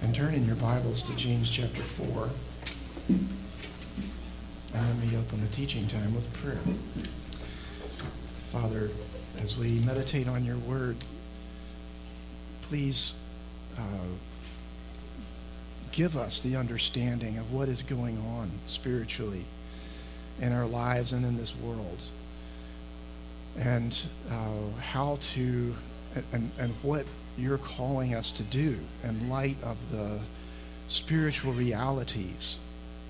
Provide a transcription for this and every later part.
And turn in your Bibles to James chapter 4. And let me open the teaching time with prayer. Father, as we meditate on your word, please give us the understanding of what is going on spiritually in our lives and in this world, and how to and what you're calling us to do in light of the spiritual realities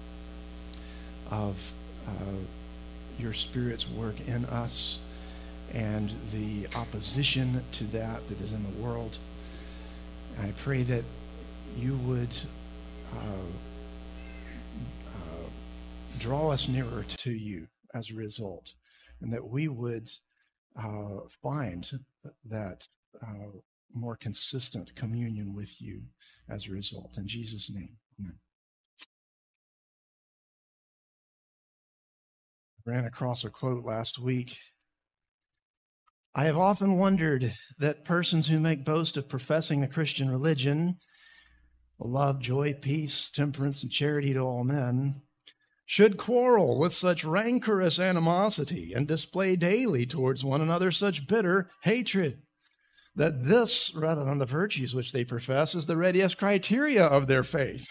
of your Spirit's work in us and the opposition to that is in the world. And I pray that you would draw us nearer to you as a result, and that we would find that more consistent communion with you as a result. In Jesus' name, amen. I ran across a quote last week. I have often wondered that persons who make boast of professing the Christian religion, love, joy, peace, temperance, and charity to all men, should quarrel with such rancorous animosity and display daily towards one another such bitter hatred, that this, rather than the virtues which they profess, is the readiest criteria of their faith.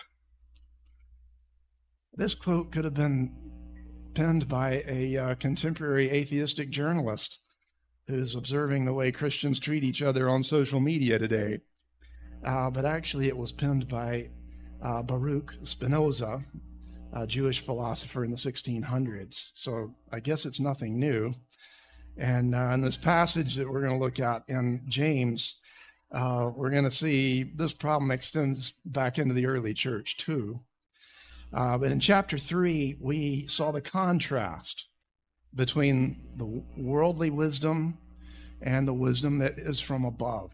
This quote could have been penned by a contemporary atheistic journalist who's observing the way Christians treat each other on social media today. But actually it was penned by Baruch Spinoza, a Jewish philosopher in the 1600s. So I guess it's nothing new. And in this passage that we're going to look at in James, we're going to see this problem extends back into the early church too. But in chapter 3, we saw the contrast between the worldly wisdom and the wisdom that is from above.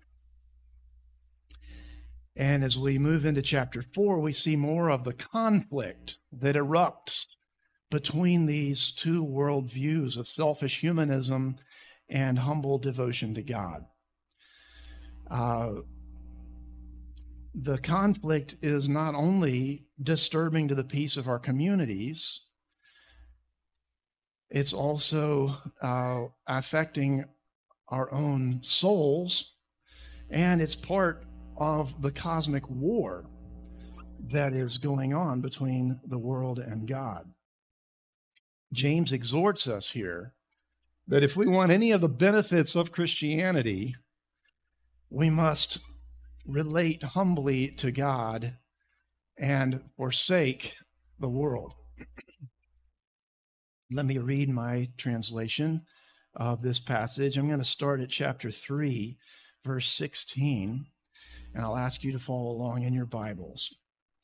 And as we move into chapter 4, we see more of the conflict that erupts between these two worldviews of selfish humanism and humble devotion to God. The conflict is not only disturbing to the peace of our communities, it's also affecting our own souls, and it's part of the cosmic war that is going on between the world and God. James exhorts us here that if we want any of the benefits of Christianity, we must relate humbly to God and forsake the world. Let me read my translation of this passage. I'm going to start at chapter 3, verse 16, and I'll ask you to follow along in your Bibles.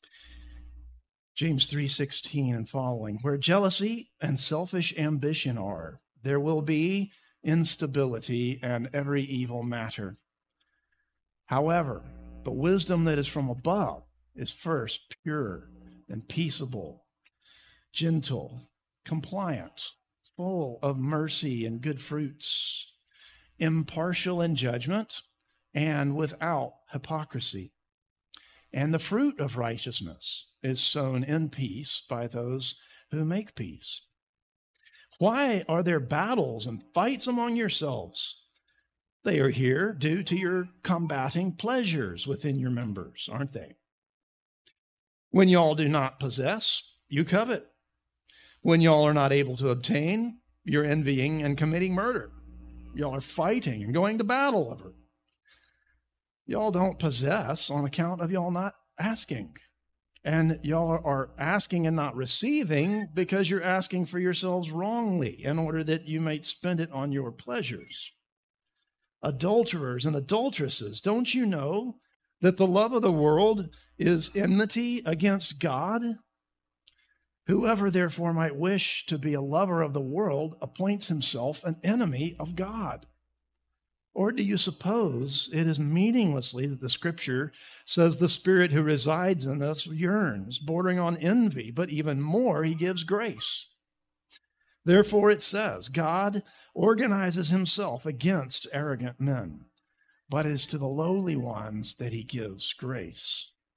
James 3:16 and following. Where jealousy and selfish ambition are, there will be instability and every evil matter. However, the wisdom that is from above is first pure and peaceable, gentle, compliant, full of mercy and good fruits, impartial in judgment, and without hypocrisy. And the fruit of righteousness is sown in peace by those who make peace. Why are there battles and fights among yourselves? They are here due to your combating pleasures within your members, aren't they? When y'all do not possess, you covet. When y'all are not able to obtain, you're envying and committing murder. Y'all are fighting and going to battle over. Y'all don't possess on account of y'all not asking. And y'all are asking and not receiving because you're asking for yourselves wrongly in order that you might spend it on your pleasures. Adulterers and adulteresses, don't you know that the love of the world is enmity against God? Whoever therefore might wish to be a lover of the world appoints himself an enemy of God. Or do you suppose it is meaninglessly that the Scripture says the Spirit who resides in us yearns, bordering on envy, but even more, he gives grace? Therefore it says, God organizes himself against arrogant men, but it is to the lowly ones that he gives grace.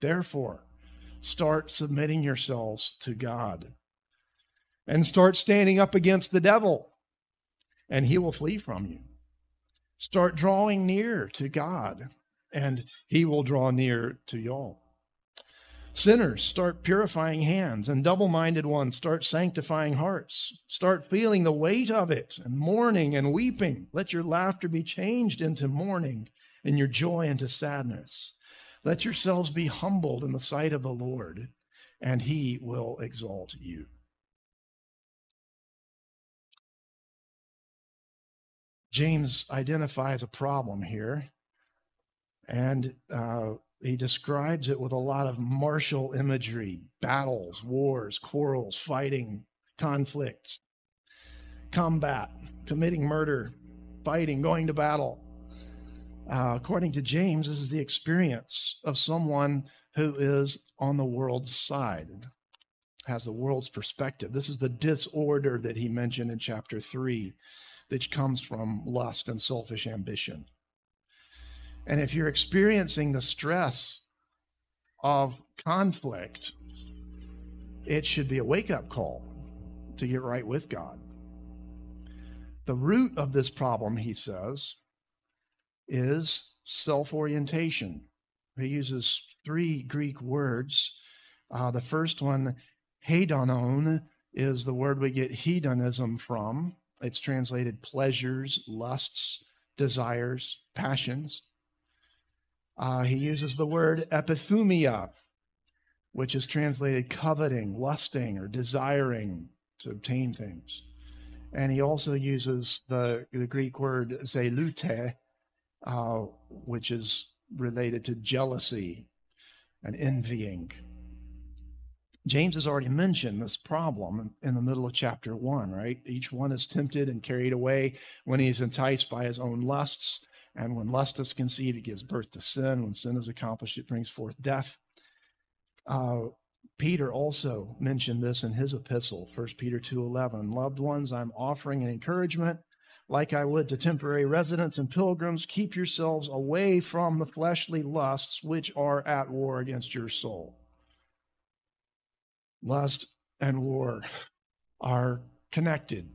Therefore, start submitting yourselves to God and start standing up against the devil, and he will flee from you. Start drawing near to God, and he will draw near to y'all. Sinners, start purifying hands, and double-minded ones, start sanctifying hearts. Start feeling the weight of it, and mourning and weeping. Let your laughter be changed into mourning, and your joy into sadness. Let yourselves be humbled in the sight of the Lord, and he will exalt you. James identifies a problem here, and he describes it with a lot of martial imagery: battles, wars, quarrels, fighting, conflicts, combat, committing murder, fighting, going to battle. According to James, this is the experience of someone who is on the world's side, has the world's perspective. This is the disorder that he mentioned in chapter 3, which comes from lust and selfish ambition. And if you're experiencing the stress of conflict, it should be a wake-up call to get right with God. The root of this problem, he says, is self-orientation. He uses 3 Greek words. The first one, hedonon, is the word we get hedonism from. It's translated pleasures, lusts, desires, passions. He uses the word epithumia, which is translated coveting, lusting, or desiring to obtain things. And he also uses the Greek word zelute, which is related to jealousy and envying. James has already mentioned this problem in the middle of chapter 1, right? Each one is tempted and carried away when he is enticed by his own lusts. And when lust is conceived, it gives birth to sin. When sin is accomplished, it brings forth death. Peter also mentioned this in his epistle, 1 Peter 2:11. Loved ones, I'm offering an encouragement, like I would to temporary residents and pilgrims. Keep yourselves away from the fleshly lusts which are at war against your soul. Lust and war are connected.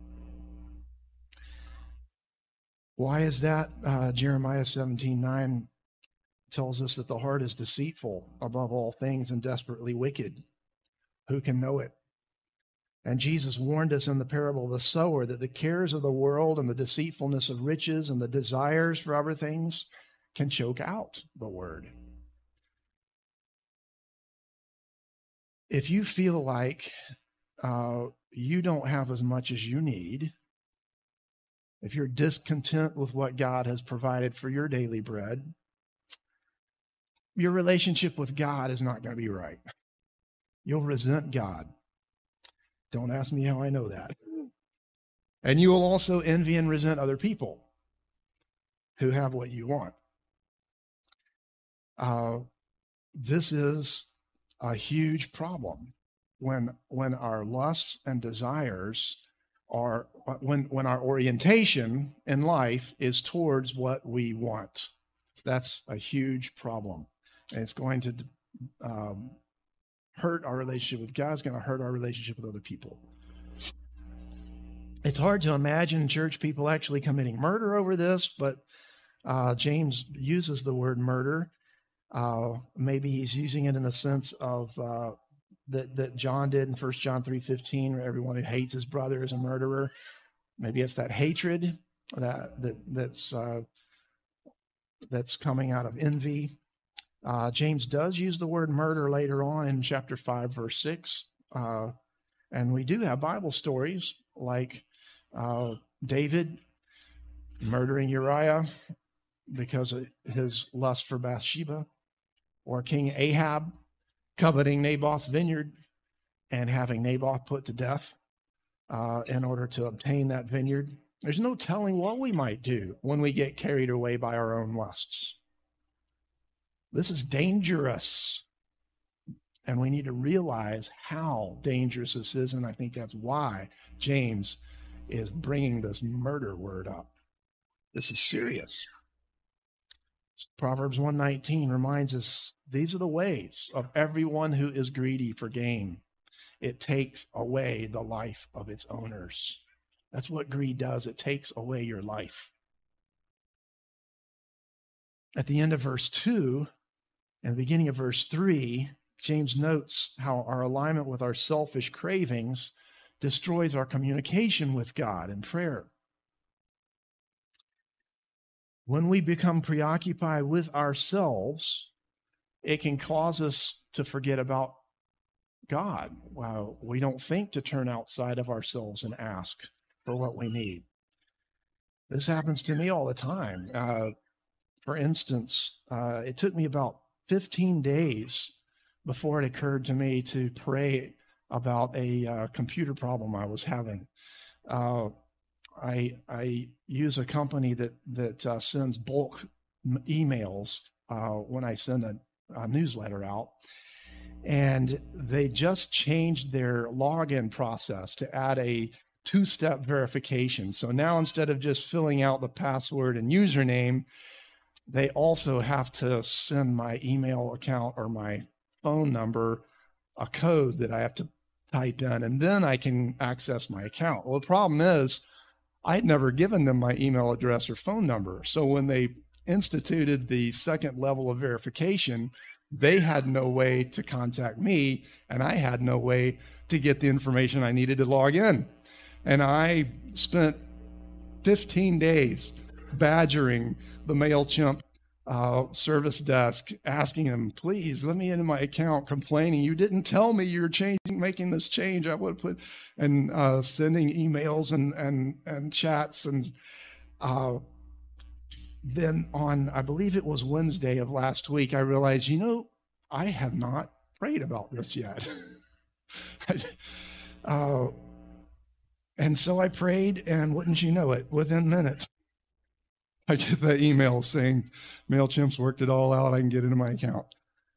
Why is that? Jeremiah 17:9 tells us that the heart is deceitful above all things and desperately wicked. Who can know it? And Jesus warned us in the parable of the sower that the cares of the world and the deceitfulness of riches and the desires for other things can choke out the word. If you feel like you don't have as much as you need, if you're discontent with what God has provided for your daily bread, your relationship with God is not going to be right. You'll resent God. Don't ask me how I know that. And you will also envy and resent other people who have what you want. This is a huge problem when our lusts and desires are, when our orientation in life is towards what we want. That's a huge problem. And it's going to hurt our relationship with God. It's going to hurt our relationship with other people. It's hard to imagine church people actually committing murder over this, but James uses the word murder. Maybe he's using it in the sense of that John did in 1 John 3:15, where everyone who hates his brother is a murderer. Maybe it's that hatred that's coming out of envy. James does use the word murder later on in chapter 5, verse 6. And we do have Bible stories like David murdering Uriah because of his lust for Bathsheba, or King Ahab coveting Naboth's vineyard and having Naboth put to death in order to obtain that vineyard. There's no telling what we might do when we get carried away by our own lusts. This is dangerous, and we need to realize how dangerous this is, and I think that's why James is bringing this murder word up. This is serious. Proverbs 119 reminds us, these are the ways of everyone who is greedy for gain. It takes away the life of its owners. That's what greed does. It takes away your life. At the end of verse 2 and the beginning of verse 3, James notes how our alignment with our selfish cravings destroys our communication with God in prayer. When we become preoccupied with ourselves, it can cause us to forget about God. We don't think to turn outside of ourselves and ask for what we need. This happens to me all the time. For instance, it took me about 15 days before it occurred to me to pray about a computer problem I was having. I use a company that sends bulk emails when I send a newsletter out. And they just changed their login process to add a two-step verification. So now instead of just filling out the password and username, they also have to send my email account or my phone number a code that I have to type in, and then I can access my account. Well, the problem is I had never given them my email address or phone number. So when they instituted the second level of verification, they had no way to contact me, and I had no way to get the information I needed to log in. And I spent 15 days badgering the MailChimp service desk, asking them, please let me into my account, complaining, you didn't tell me you're making this change. I would put, and sending emails and chats. And then on, I believe it was Wednesday of last week, I realized, I have not prayed about this yet. And so I prayed, and wouldn't you know it, within minutes, I get that email saying, MailChimp's worked it all out, I can get into my account.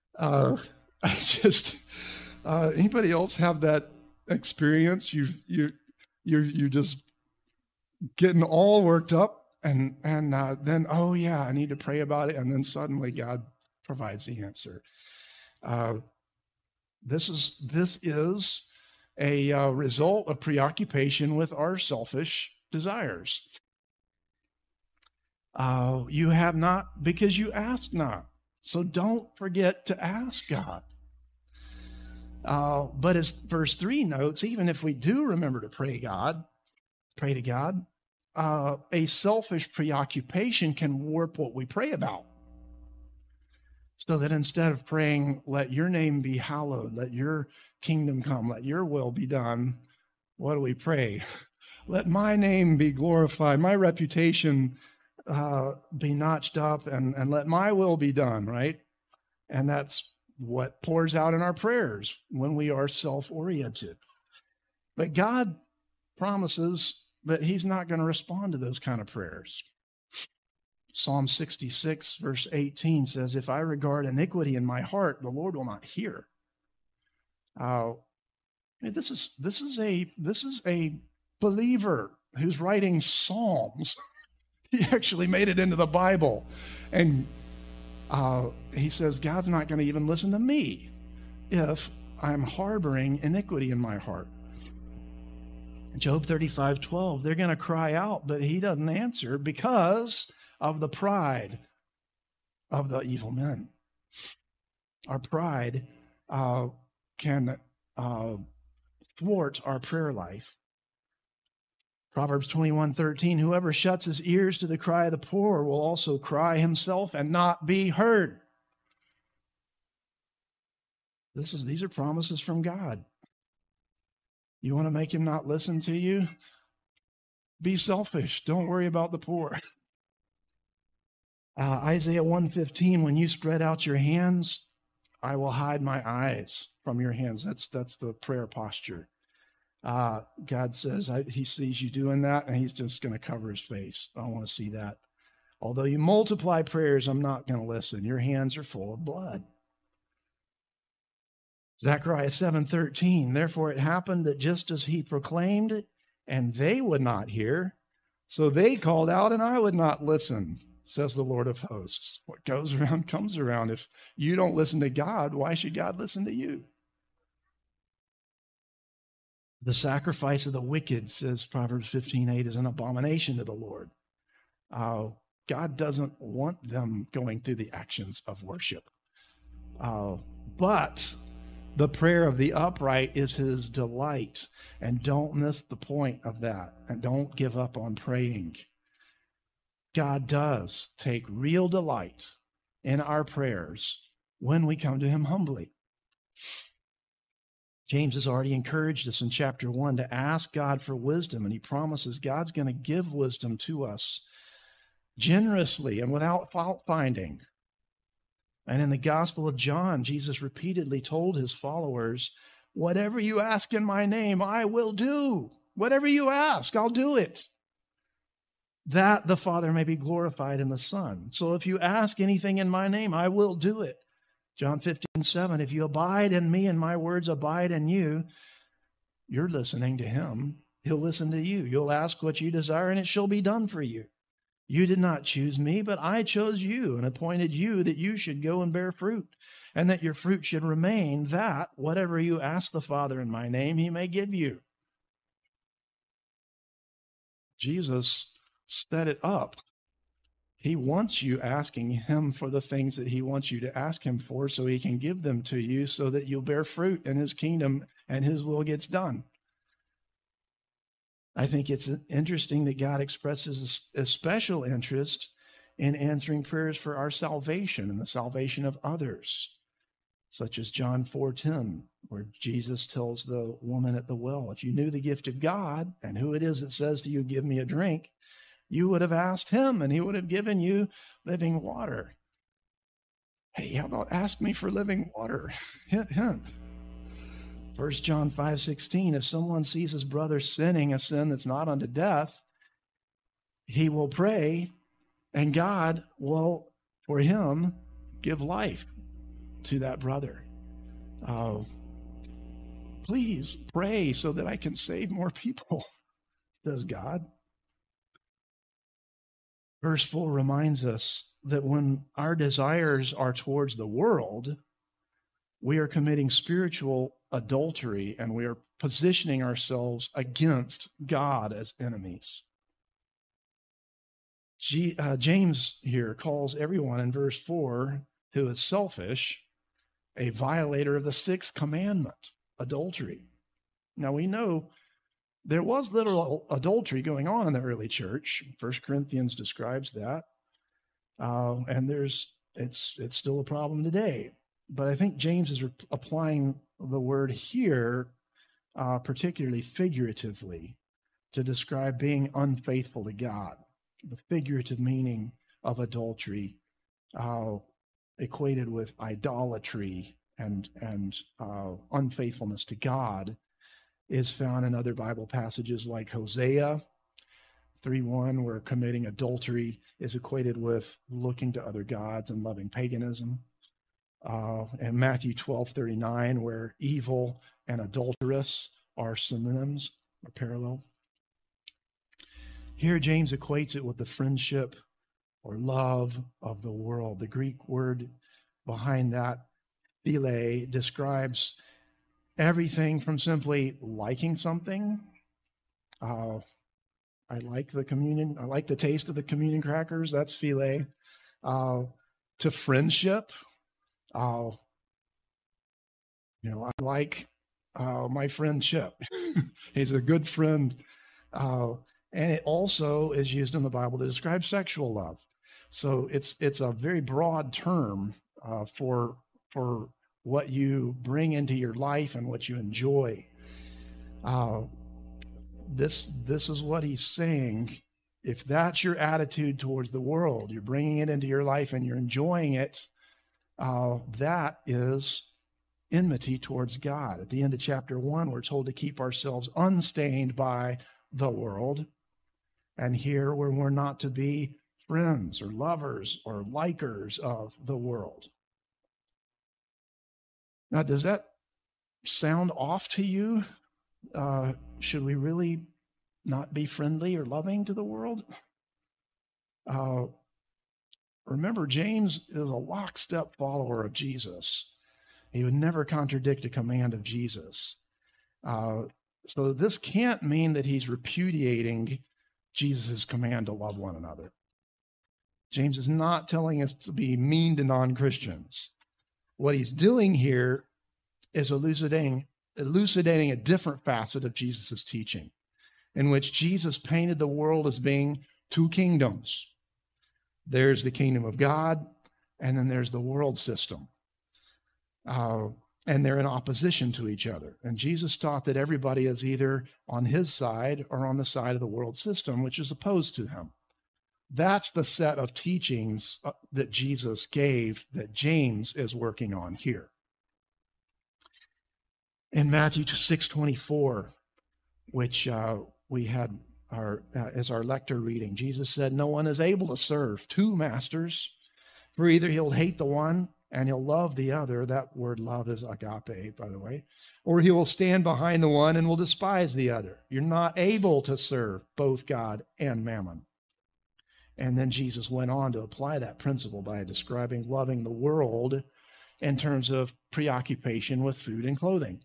Anybody else have that experience? You're just getting all worked up, and then, oh yeah, I need to pray about it, and then suddenly God provides the answer. This is a result of preoccupation with our selfish desires. You have not because you ask not. So don't forget to ask God. But as verse 3 notes, even if we do remember to pray to God, a selfish preoccupation can warp what we pray about. So that instead of praying, let your name be hallowed, let your kingdom come, let your will be done, what do we pray? Let my name be glorified, my reputation be notched up, and let my will be done, right? And that's what pours out in our prayers when we are self-oriented. But God promises that he's not going to respond to those kind of prayers. Psalm 66, verse 18 says, if I regard iniquity in my heart, the Lord will not hear. This is a believer who's writing Psalms. He actually made it into the Bible. And he says, God's not going to even listen to me if I'm harboring iniquity in my heart. Job 35:12, they're going to cry out, but he doesn't answer because of the pride of the evil men. Our pride can thwart our prayer life. Proverbs 21:13, whoever shuts his ears to the cry of the poor will also cry himself and not be heard. These are promises from God. You want to make him not listen to you? Be selfish. Don't worry about the poor. Isaiah 1:15, when you spread out your hands, I will hide my eyes from your hands. That's the prayer posture. God says he sees you doing that, and he's just going to cover his face. I don't want to see that. Although you multiply prayers, I'm not going to listen. Your hands are full of blood. Zechariah 7:13, therefore it happened that just as he proclaimed, and they would not hear, so they called out, and I would not listen. says the Lord of hosts. What goes around comes around. If you don't listen to God, why should God listen to you? The sacrifice of the wicked, says Proverbs 15:8, is an abomination to the Lord. God doesn't want them going through the actions of worship. But the prayer of the upright is his delight. And don't miss the point of that. And don't give up on praying. God does take real delight in our prayers when we come to him humbly. James has already encouraged us in chapter 1 to ask God for wisdom, and he promises God's going to give wisdom to us generously and without fault finding. And in the Gospel of John, Jesus repeatedly told his followers, whatever you ask in my name, I will do. Whatever you ask, I'll do it, that the Father may be glorified in the Son. So if you ask anything in my name, I will do it. John 15:7, if you abide in me and my words abide in you, you're listening to him. He'll listen to you. You'll ask what you desire and it shall be done for you. You did not choose me, but I chose you and appointed you that you should go and bear fruit, and that your fruit should remain, that whatever you ask the Father in my name, he may give you. Jesus set it up. He wants you asking him for the things that he wants you to ask him for so he can give them to you so that you'll bear fruit in his kingdom and his will gets done. I think it's interesting that God expresses a special interest in answering prayers for our salvation and the salvation of others, such as John 4:10, where Jesus tells the woman at the well, if you knew the gift of God and who it is that says to you, give me a drink, you would have asked him and he would have given you living water. Hey, how about ask me for living water? Hint, hint. 1 John 5:16, if someone sees his brother sinning a sin that's not unto death, he will pray and God will, for him, give life to that brother. Please pray so that I can save more people, says God. Verse 4 reminds us that when our desires are towards the world, we are committing spiritual adultery and we are positioning ourselves against God as enemies. James here calls everyone in verse 4 who is selfish a violator of the sixth commandment, adultery. Now we know there was literal adultery going on in the early church. 1 Corinthians describes that. And it's still a problem today. But I think James is applying the word here, particularly figuratively, to describe being unfaithful to God. The figurative meaning of adultery, equated with idolatry and unfaithfulness to God, is found in other Bible passages like Hosea 3:1, where committing adultery is equated with looking to other gods and loving paganism. And Matthew 12:39, where evil and adulteress are synonyms or parallel. Here, James equates it with the friendship or love of the world. The Greek word behind that, phile, describes everything from simply liking something. I like the communion. I like the taste of the communion crackers. That's phile. To friendship. I like my friend Chip. He's a good friend. And it also is used in the Bible to describe sexual love. So it's a very broad term for what you bring into your life and what you enjoy. This is what he's saying. If that's your attitude towards the world, you're bringing it into your life and you're enjoying it, that is enmity towards God. At the end of chapter 1, we're told to keep ourselves unstained by the world. And here we're not to be friends or lovers or likers of the world. Now, does that sound off to you? Should we really not be friendly or loving to the world? Remember, James is a lockstep follower of Jesus. He would never contradict a command of Jesus. So this can't mean that he's repudiating Jesus' command to love one another. James is not telling us to be mean to non-Christians. What he's doing here is elucidating a different facet of Jesus' teaching, in which Jesus painted the world as being two kingdoms. There's the kingdom of God, and then there's the world system. And they're in opposition to each other. And Jesus taught that everybody is either on his side or on the side of the world system, which is opposed to him. That's the set of teachings that Jesus gave that James is working on here. In Matthew 6:24, which we had as our lector reading, Jesus said, "No one is able to serve two masters, for either he'll hate the one and he'll love the other." That word love is agape, by the way. "Or he will stand behind the one and will despise the other." You're not able to serve both God and mammon. And then Jesus went on to apply that principle by describing loving the world in terms of preoccupation with food and clothing.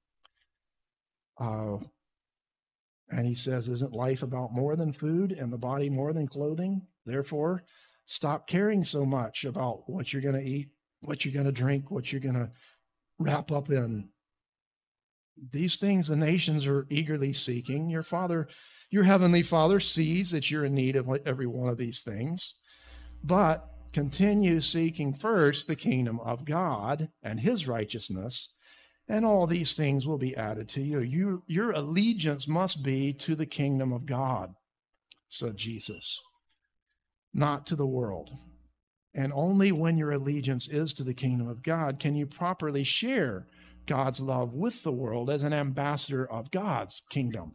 And he says, "Isn't life about more than food and the body more than clothing? Therefore, stop caring so much about what you're going to eat, what you're going to drink, what you're going to wrap up in. These things the nations are eagerly seeking. Your heavenly Father sees that you're in need of every one of these things. But continue seeking first the kingdom of God and his righteousness, and all these things will be added to you." Your allegiance must be to the kingdom of God, said Jesus, not to the world. And only when your allegiance is to the kingdom of God can you properly share God's love with the world as an ambassador of God's kingdom.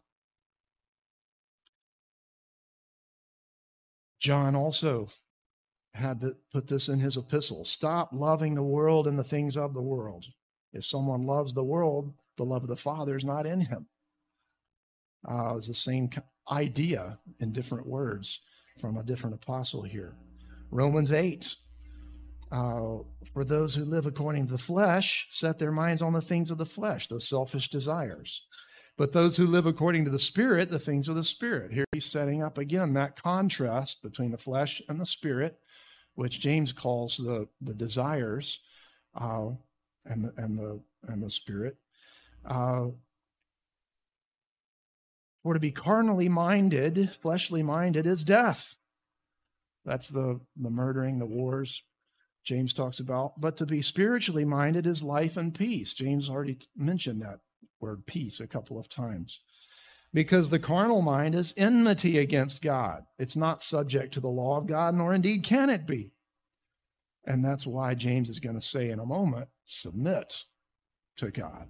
John also had to put this in his epistle. Stop loving the world and the things of the world. If someone loves the world, the love of the Father is not in him. It's the same idea in different words from a different apostle here. Romans 8. For those who live according to the flesh set their minds on the things of the flesh, the selfish desires. But those who live according to the Spirit, the things of the Spirit. Here he's setting up again that contrast between the flesh and the Spirit, which James calls the desires and the Spirit. For to be carnally minded, fleshly minded, is death. That's the murdering, the wars James talks about. But to be spiritually minded is life and peace. James already mentioned that word peace a couple of times. Because the carnal mind is enmity against God. It's not subject to the law of God, nor indeed can it be. And that's why James is going to say in a moment, submit to God.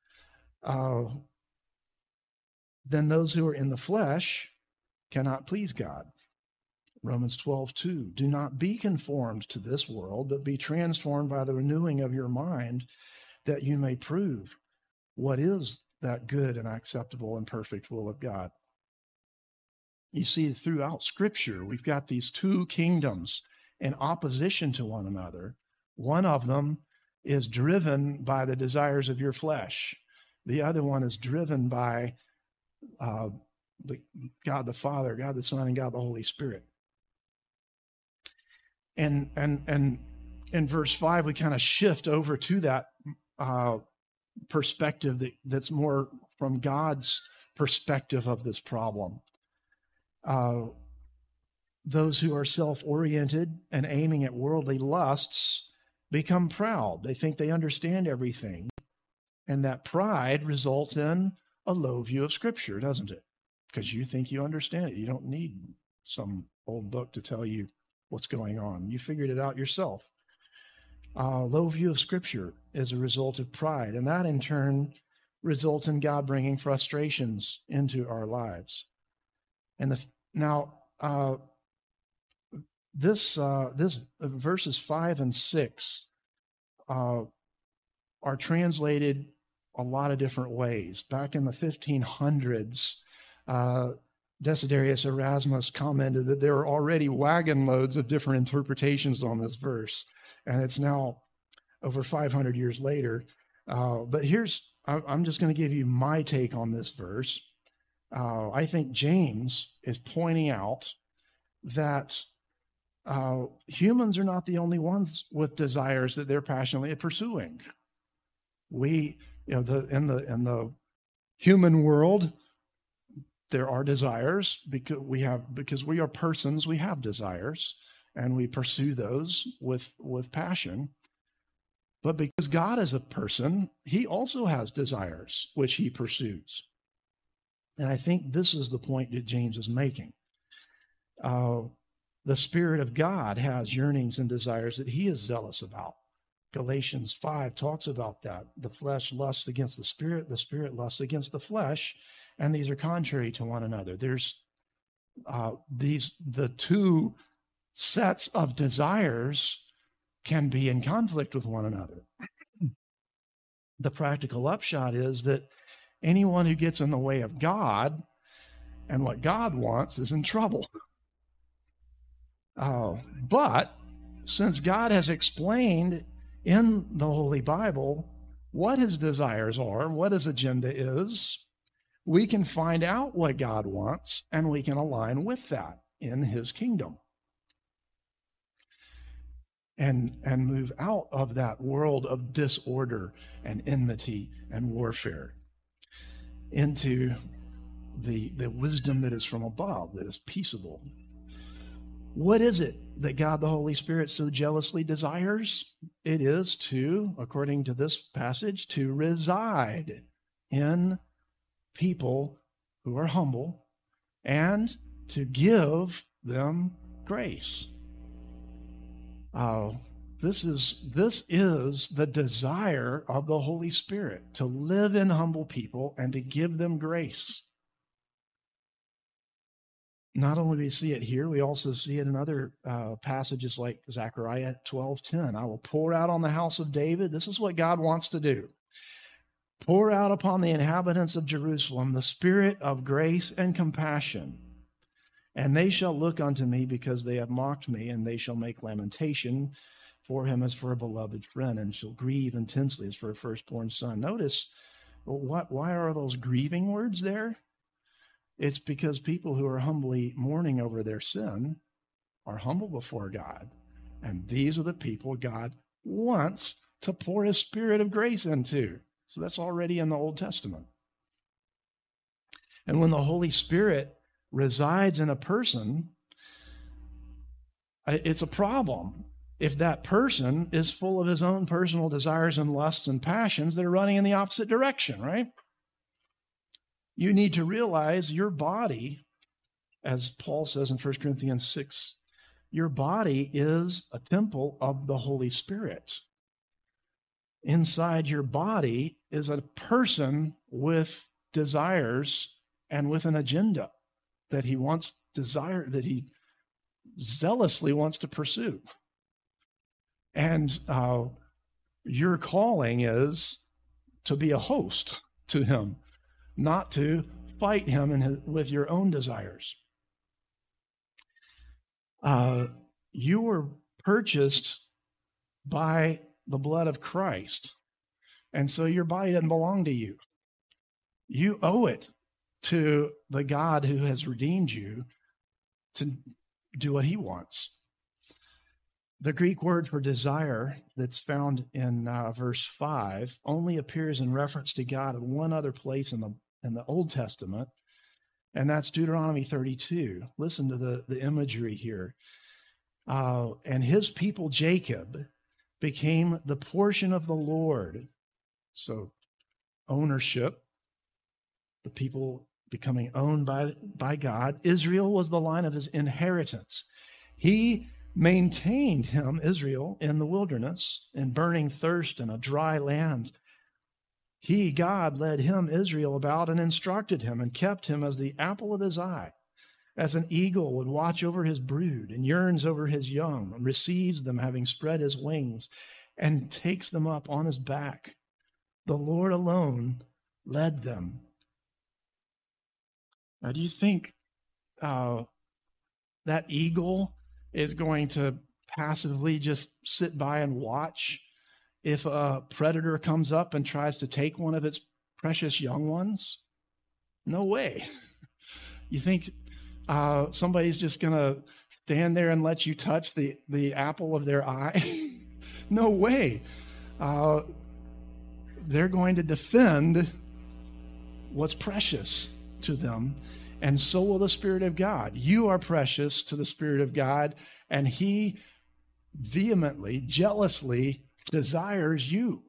Then those who are in the flesh cannot please God. Romans 12:2, do not be conformed to this world, but be transformed by the renewing of your mind, that you may prove what is that good and acceptable and perfect will of God. You see, throughout Scripture, we've got these two kingdoms in opposition to one another. One of them is driven by the desires of your flesh. The other one is driven by God the Father, God the Son, and God the Holy Spirit. And in verse 5, we kind of shift over to that perspective that's more from God's perspective of this problem. Those who are self-oriented and aiming at worldly lusts become proud. They think they understand everything. And that pride results in a low view of Scripture, doesn't it? Because you think you understand it. You don't need some old book to tell you what's going on. You figured it out yourself. Low view of Scripture is a result of pride, and that in turn results in God bringing frustrations into our lives. And this verses 5 and 6 are translated a lot of different ways. Back in the 1500s, Desiderius Erasmus commented that there are already wagon loads of different interpretations on this verse, and it's now over 500 years later. But I'm just going to give you my take on this verse. I think James is pointing out that humans are not the only ones with desires that they're passionately pursuing. In the human world, there are desires because we are persons. We have desires, and we pursue those with passion. But because God is a person, he also has desires which he pursues. And I think this is the point that James is making. The Spirit of God has yearnings and desires that he is zealous about. Galatians 5 talks about that. The flesh lusts against the Spirit lusts against the flesh, and these are contrary to one another. There's the two sets of desires can be in conflict with one another. The practical upshot is that anyone who gets in the way of God and what God wants is in trouble. But since God has explained in the Holy Bible what his desires are, what his agenda is, we can find out what God wants and we can align with that in his kingdom. And move out of that world of disorder and enmity and warfare into the wisdom that is from above, that is peaceable. What is it that God the Holy Spirit so jealously desires? It is to, according to this passage, to reside in people who are humble and to give them grace. This is the desire of the Holy Spirit, to live in humble people and to give them grace. Not only do we see it here, we also see it in other passages like Zechariah 12:10. I will pour out on the house of David. This is what God wants to do. Pour out upon the inhabitants of Jerusalem the spirit of grace and compassion. And they shall look unto me because they have mocked me, and they shall make lamentation for him as for a beloved friend, and shall grieve intensely as for a firstborn son. Notice, why are those grieving words there? It's because people who are humbly mourning over their sin are humble before God. And these are the people God wants to pour his spirit of grace into. So that's already in the Old Testament. And when the Holy Spirit resides in a person, it's a problem if that person is full of his own personal desires and lusts and passions that are running in the opposite direction, right? You need to realize your body, as Paul says in 1 Corinthians 6, your body is a temple of the Holy Spirit. Inside your body is a person with desires and with an agenda that he zealously wants to pursue. And your calling is to be a host to him, not to fight him with your own desires. You were purchased by the blood of Christ, and so your body doesn't belong to you. You owe it to the God who has redeemed you to do what he wants. The Greek word for desire that's found in verse 5 only appears in reference to God in one other place in the Old Testament, and that's Deuteronomy 32. Listen to the imagery here. And his people Jacob became the portion of the Lord. So ownership, the people becoming owned by God. Israel was the line of his inheritance. He maintained him, Israel, in the wilderness, in burning thirst and a dry land. He, God, led him, Israel, about and instructed him and kept him as the apple of his eye, as an eagle would watch over his brood and yearns over his young and receives them having spread his wings and takes them up on his back. The Lord alone led them. Now, do you think that eagle is going to passively just sit by and watch if a predator comes up and tries to take one of its precious young ones? No way. You think somebody's just going to stand there and let you touch the apple of their eye? No way. They're going to defend what's precious to them, and so will the Spirit of God. You are precious to the Spirit of God, and He vehemently, jealously desires you.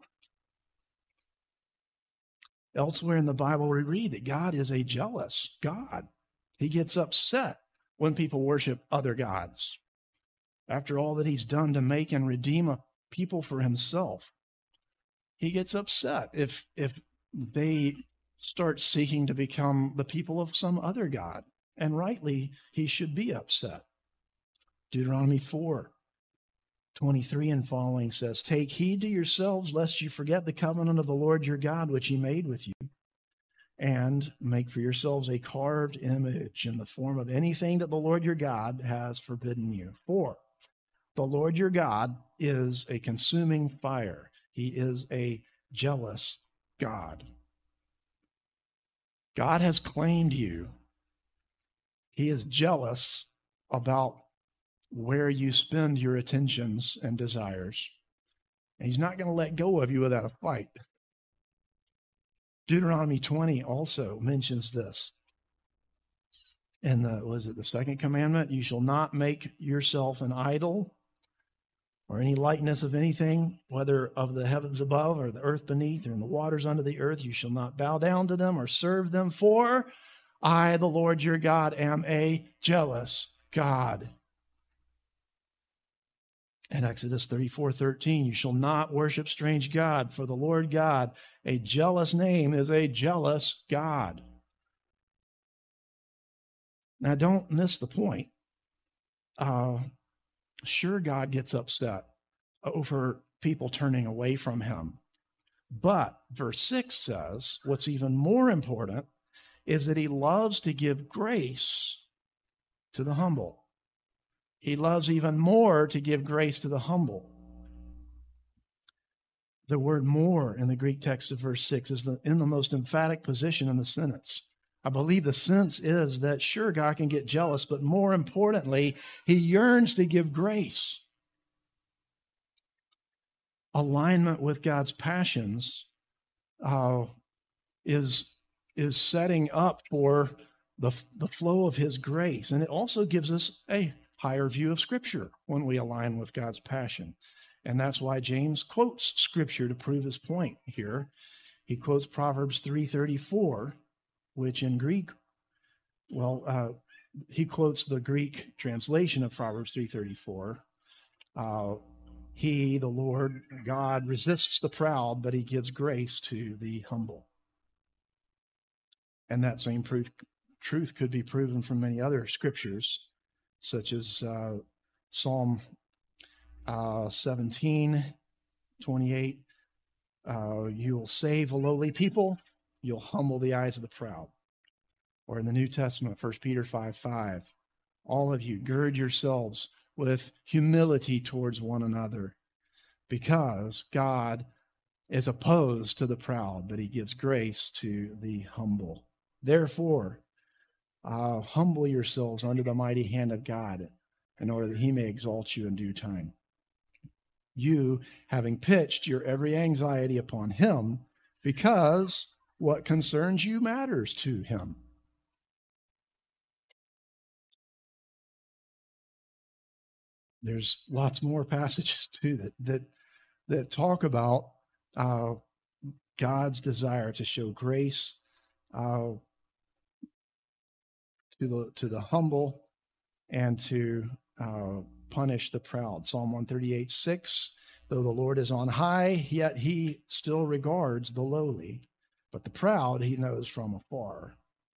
Elsewhere in the Bible, we read that God is a jealous God. He gets upset when people worship other gods. After all that He's done to make and redeem a people for Himself, He gets upset if they start seeking to become the people of some other god. And rightly, He should be upset. Deuteronomy 4:23 and following says, "Take heed to yourselves, lest you forget the covenant of the Lord your God, which He made with you, and make for yourselves a carved image in the form of anything that the Lord your God has forbidden you. For the Lord your God is a consuming fire. He is a jealous God." God has claimed you. He is jealous about where you spend your attentions and desires. And He's not going to let go of you without a fight. Deuteronomy 20 also mentions this. And the second commandment? You shall not make yourself an idol or any likeness of anything, whether of the heavens above or the earth beneath or in the waters under the earth. You shall not bow down to them or serve them, for I, the Lord your God, am a jealous God. And Exodus 34:13, you shall not worship strange God, for the Lord God, a jealous name, is a jealous God. Now, don't miss the point. Sure, God gets upset over people turning away from Him. But verse 6 says, what's even more important is that He loves to give grace to the humble. He loves even more to give grace to the humble. The word "more" in the Greek text of verse 6 is in the most emphatic position in the sentence. I believe the sense is that, sure, God can get jealous, but more importantly, He yearns to give grace. Alignment with God's passions is setting up for the flow of His grace. And it also gives us a higher view of Scripture when we align with God's passion. And that's why James quotes Scripture to prove his point here. He quotes Proverbs 3:34, which in Greek, he quotes the Greek translation of Proverbs 3:34. He, the Lord God, resists the proud, but He gives grace to the humble. And that same truth could be proven from many other scriptures, such as Psalm 17:28. You will save a lowly people. You'll humble the eyes of the proud. Or in the New Testament, 1 Peter 5:5. All of you, gird yourselves with humility towards one another, because God is opposed to the proud, but He gives grace to the humble. Therefore, humble yourselves under the mighty hand of God, in order that He may exalt you in due time. You, having pitched your every anxiety upon Him, because what concerns you matters to Him. There's lots more passages too that talk about God's desire to show grace to the humble and to punish the proud. Psalm 138:6, though the Lord is on high, yet He still regards the lowly, but the proud He knows from afar.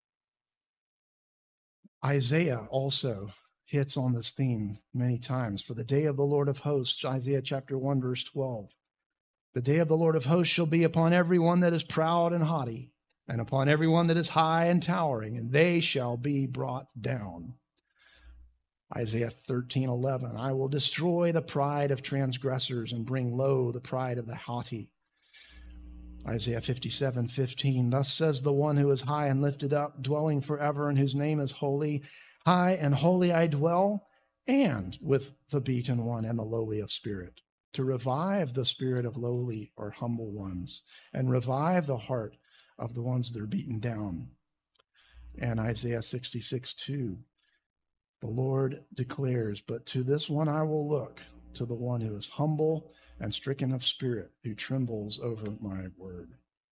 Isaiah also hits on this theme many times. For the day of the Lord of hosts, Isaiah chapter 1, verse 12. The day of the Lord of hosts shall be upon everyone that is proud and haughty, and upon everyone that is high and towering, and they shall be brought down. Isaiah 13:11, I will destroy the pride of transgressors and bring low the pride of the haughty. Isaiah 57:15, thus says the one who is high and lifted up, dwelling forever, and whose name is holy. High and holy I dwell, and with the beaten one and the lowly of spirit, to revive the spirit of lowly or humble ones, and revive the heart of the ones that are beaten down. And Isaiah 66:2, the Lord declares, but to this one I will look, to the one who is humble and stricken of spirit, who trembles over my word.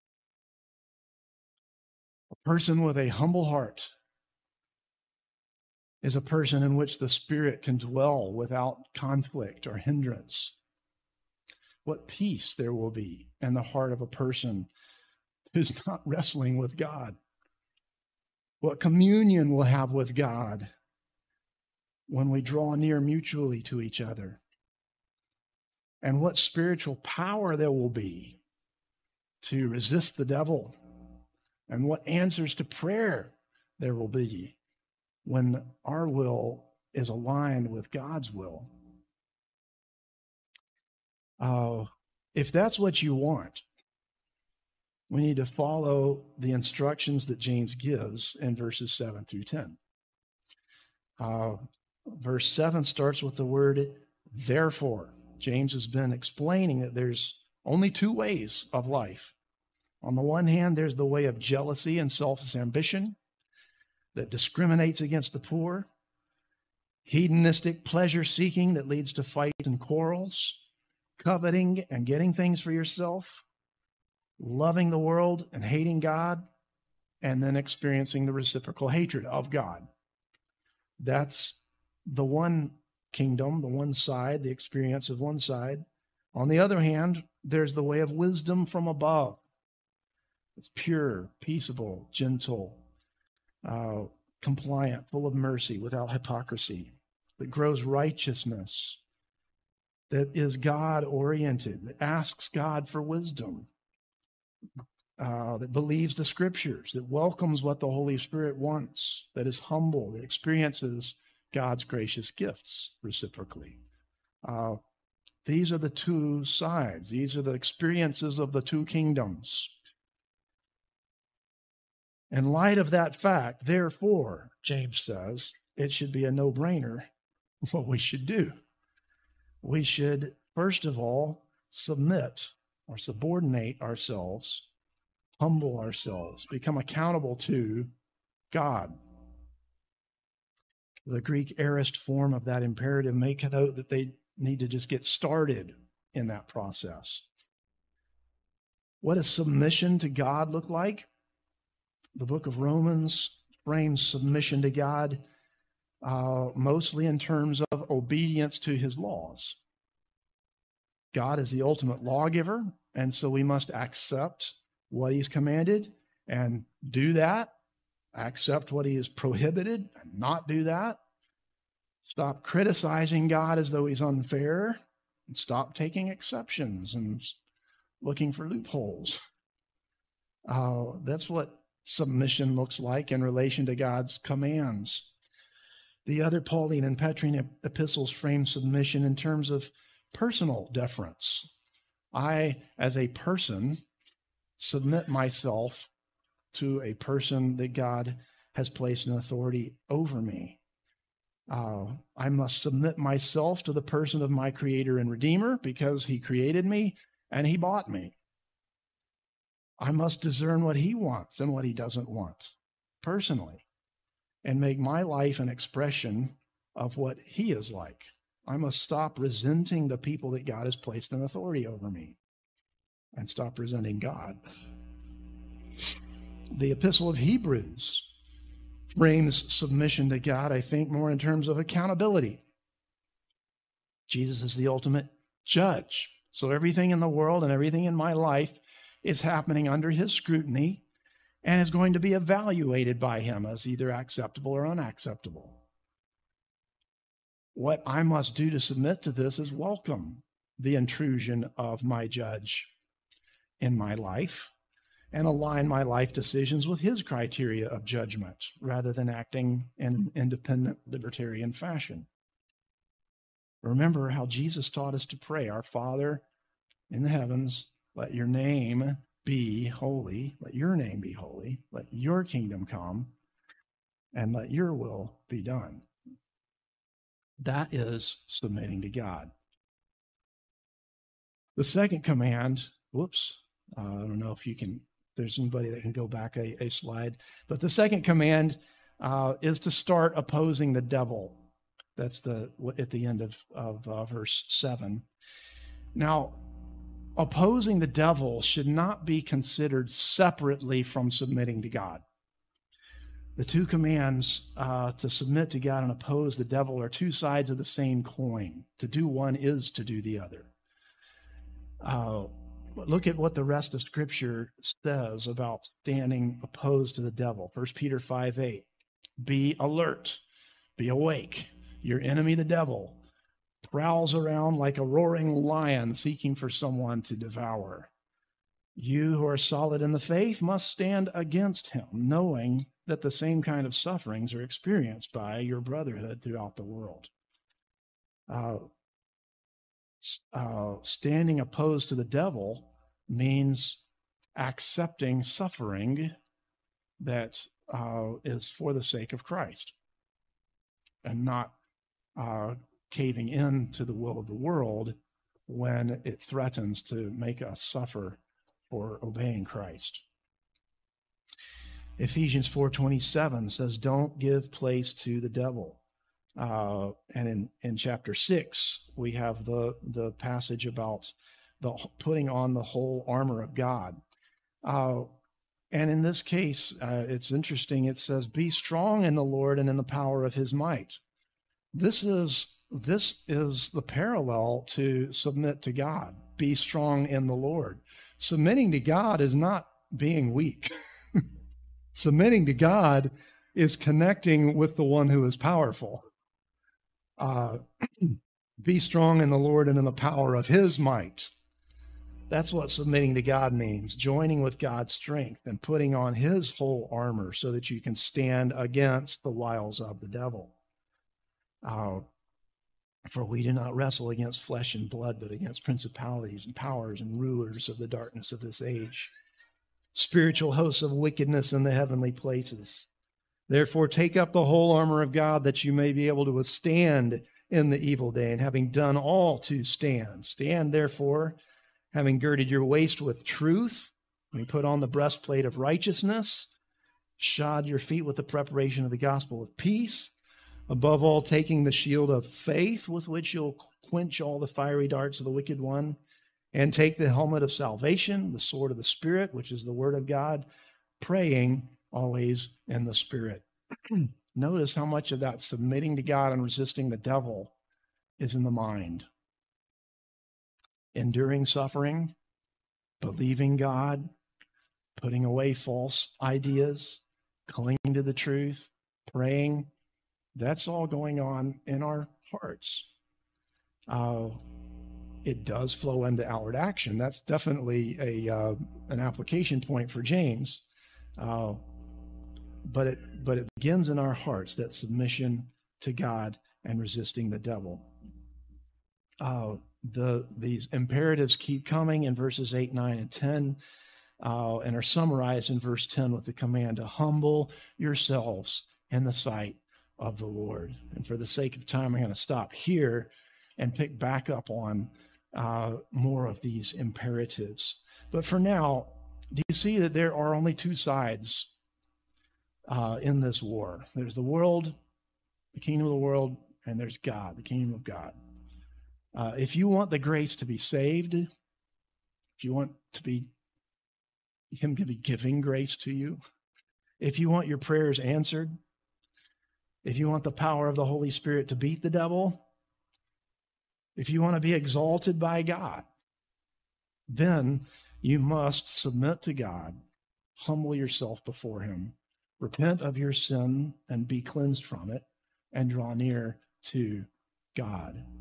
A person with a humble heart is a person in which the Spirit can dwell without conflict or hindrance. What peace there will be in the heart of a person who's not wrestling with God. What communion we'll have with God when we draw near mutually to each other. And what spiritual power there will be to resist the devil. And what answers to prayer there will be when our will is aligned with God's will. If that's what you want, we need to follow the instructions that James gives in verses 7 through 10. Verse 7 starts with the word therefore. James has been explaining that there's only two ways of life. On the one hand, there's the way of jealousy and selfish ambition that discriminates against the poor, hedonistic pleasure seeking that leads to fights and quarrels, coveting and getting things for yourself, loving the world and hating God, and then experiencing the reciprocal hatred of God. That's the one kingdom, the one side, the experience of one side. On the other hand, there's the way of wisdom from above. It's pure, peaceable, gentle, compliant, full of mercy, without hypocrisy, that grows righteousness, that is God-oriented, that asks God for wisdom, that believes the scriptures, that welcomes what the Holy Spirit wants, that is humble, that experiences God's gracious gifts reciprocally. These are the two sides. These are the experiences of the two kingdoms. In light of that fact, therefore, James says, it should be a no-brainer what we should do. We should, first of all, submit or subordinate ourselves, humble ourselves, become accountable to God. The Greek aorist form of that imperative make a note that they need to just get started in that process. What does submission to God look like? The book of Romans frames submission to God mostly in terms of obedience to his laws. God is the ultimate lawgiver, and so we must accept what he's commanded and do that. Accept what he has prohibited and not do that. Stop criticizing God as though he's unfair, and stop taking exceptions and looking for loopholes. That's what submission looks like in relation to God's commands. The other Pauline and Petrine epistles frame submission in terms of personal deference. I, as a person, submit myself to a person that God has placed in authority over me. I must submit myself to the person of my Creator and Redeemer because he created me and he bought me. I must discern what he wants and what he doesn't want personally and make my life an expression of what he is like. I must stop resenting the people that God has placed in authority over me and stop resenting God. The Epistle of Hebrews frames submission to God, I think, more in terms of accountability. Jesus is the ultimate judge. So everything in the world and everything in my life is happening under his scrutiny and is going to be evaluated by him as either acceptable or unacceptable. What I must do to submit to this is welcome the intrusion of my judge in my life and align my life decisions with his criteria of judgment rather than acting in an independent libertarian fashion. Remember how Jesus taught us to pray, "Our Father in the heavens, let your name be holy, let your name be holy, let your kingdom come, and let your will be done." That is submitting to God. The second command, I don't know if there's anybody that can go back a slide, but the second command is to start opposing the devil. That's at the end of verse 7. Now, opposing the devil should not be considered separately from submitting to God. The two commands to submit to God and oppose the devil are two sides of the same coin. To do one is to do the other. Look at what the rest of Scripture says about standing opposed to the devil. 1 Peter 5:8. Be alert, be awake. Your enemy, the devil, prowls around like a roaring lion seeking for someone to devour. You who are solid in the faith must stand against him, knowing that the same kind of sufferings are experienced by your brotherhood throughout the world. Standing opposed to the devil means accepting suffering that is for the sake of Christ and not caving in to the will of the world when it threatens to make us suffer for obeying Christ. Ephesians 4:27 says, "Don't give place to the devil." And in chapter 6, we have the passage about the putting on the whole armor of God. And in this case, it's interesting. It says, "Be strong in the Lord and in the power of his might." This is the parallel to submit to God. Be strong in the Lord. Submitting to God is not being weak. Submitting to God is connecting with the one who is powerful. Be strong in the Lord and in the power of his might. That's what submitting to God means, joining with God's strength and putting on his whole armor so that you can stand against the wiles of the devil. For we do not wrestle against flesh and blood, but against principalities and powers and rulers of the darkness of this age, spiritual hosts of wickedness in the heavenly places. Therefore, take up the whole armor of God that you may be able to withstand in the evil day, and having done all to stand. Stand, therefore, having girded your waist with truth, and put on the breastplate of righteousness, shod your feet with the preparation of the gospel of peace, above all, taking the shield of faith with which you'll quench all the fiery darts of the wicked one, and take the helmet of salvation, the sword of the Spirit, which is the word of God, praying always in the Spirit. Notice how much of that submitting to God and resisting the devil is in the mind. Enduring suffering, believing God, putting away false ideas, clinging to the truth, praying. That's all going on in our hearts. It does flow into outward action. That's definitely an application point for James. But it begins in our hearts, that submission to God and resisting the devil. These imperatives keep coming in verses 8, 9, and 10, and are summarized in verse 10 with the command to humble yourselves in the sight of the Lord. And for the sake of time, I'm going to stop here and pick back up on more of these imperatives. But for now, do you see that there are only two sides in this war? There's the world, the kingdom of the world, and there's God, the kingdom of God. If you want the grace to be saved, if you want him to be giving grace to you, if you want your prayers answered, if you want the power of the Holy Spirit to beat the devil, if you want to be exalted by God, then you must submit to God, humble yourself before him, repent of your sin and be cleansed from it, and draw near to God.